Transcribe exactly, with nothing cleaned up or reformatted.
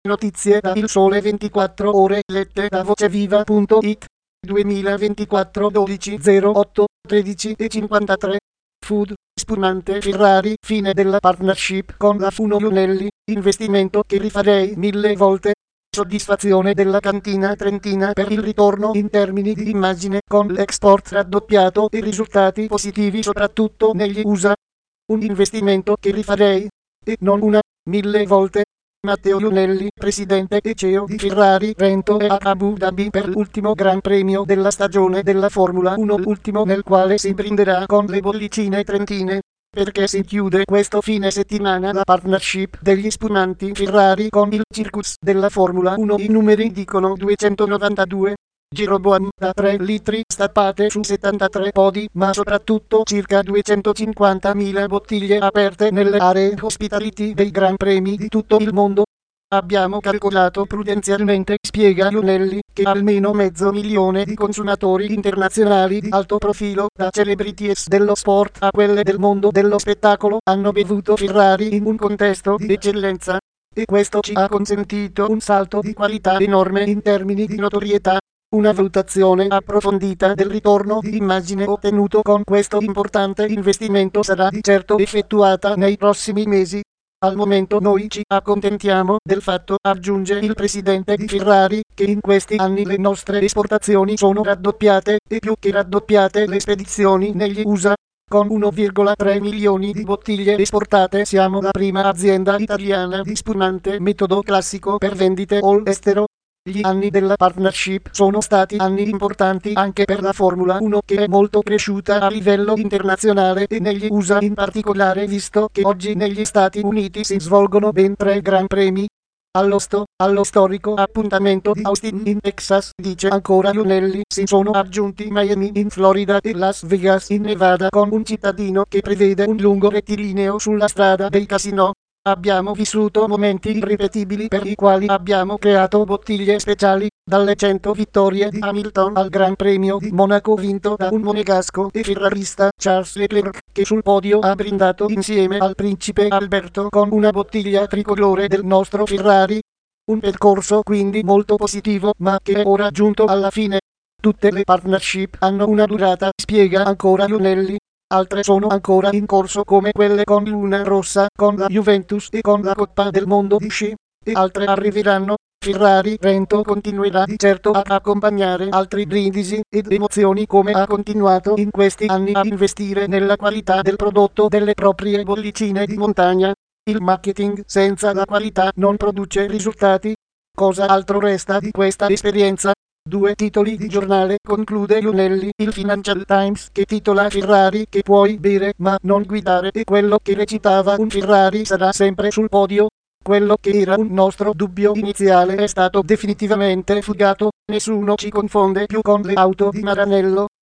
Notizie da Il Sole ventiquattro Ore lette da voceviva punto it. duemilaventiquattro dodici zero otto tredici e cinquantatré. Food, spumante Ferrari, fine della partnership con la Funo Lunelli, investimento che rifarei mille volte. Soddisfazione della cantina trentina per il ritorno in termini di immagine con l'export raddoppiato e risultati positivi soprattutto negli U S A. Un investimento che rifarei, e non una, mille volte. Matteo Lunelli, presidente e C E O di Ferrari Trento e Abu Dhabi per l'ultimo Gran Premio della stagione della Formula uno, l'ultimo nel quale si brinderà con le bollicine trentine, perché si chiude questo fine settimana la partnership degli spumanti Ferrari con il circus della Formula uno. I numeri dicono duecentonovantadue Jeroboam da tre litri stappate su settantatré podi, ma soprattutto circa duecentocinquantamila bottiglie aperte nelle aree hospitality dei Gran Premi di tutto il mondo. Abbiamo calcolato prudenzialmente, spiega Lunelli, che almeno mezzo milione di consumatori internazionali di alto profilo, da celebrities dello sport a quelle del mondo dello spettacolo, hanno bevuto Ferrari in un contesto di eccellenza. E questo ci ha consentito un salto di qualità enorme in termini di notorietà. Una valutazione approfondita del ritorno di immagine ottenuto con questo importante investimento sarà di certo effettuata nei prossimi mesi. Al momento noi ci accontentiamo del fatto, aggiunge il presidente di Ferrari, che in questi anni le nostre esportazioni sono raddoppiate, e più che raddoppiate le spedizioni negli U S A. Con uno virgola tre milioni di bottiglie esportate siamo la prima azienda italiana di spumante metodo classico per vendite all'estero. Gli anni della partnership sono stati anni importanti anche per la Formula uno, che è molto cresciuta a livello internazionale e negli U S A in particolare, visto che oggi negli Stati Uniti si svolgono ben tre Gran Premi. Allo, sto, allo storico appuntamento di Austin in Texas, dice ancora Lunelli, si sono aggiunti Miami in Florida e Las Vegas in Nevada, con un cittadino che prevede un lungo rettilineo sulla strada dei casinò. Abbiamo vissuto momenti irripetibili per i quali abbiamo creato bottiglie speciali, dalle cento vittorie di Hamilton al Gran Premio di Monaco vinto da un monegasco e ferrarista, Charles Leclerc, che sul podio ha brindato insieme al principe Alberto con una bottiglia tricolore del nostro Ferrari. Un percorso quindi molto positivo, ma che è ora giunto alla fine. Tutte le partnership hanno una durata, spiega ancora Lunelli. Altre sono ancora in corso, come quelle con Luna Rossa, con la Juventus e con la Coppa del Mondo di sci. E altre arriveranno. Ferrari Trento continuerà di certo ad accompagnare altri brindisi ed emozioni, come ha continuato in questi anni a investire nella qualità del prodotto delle proprie bollicine di montagna. Il marketing senza la qualità non produce risultati. Cosa altro resta di questa esperienza? Due titoli di giornale, conclude Lunelli. Il Financial Times, che titola Ferrari che puoi bere ma non guidare, e quello che recitava un Ferrari sarà sempre sul podio. Quello che era un nostro dubbio iniziale è stato definitivamente fugato. Nessuno ci confonde più con le auto di Maranello.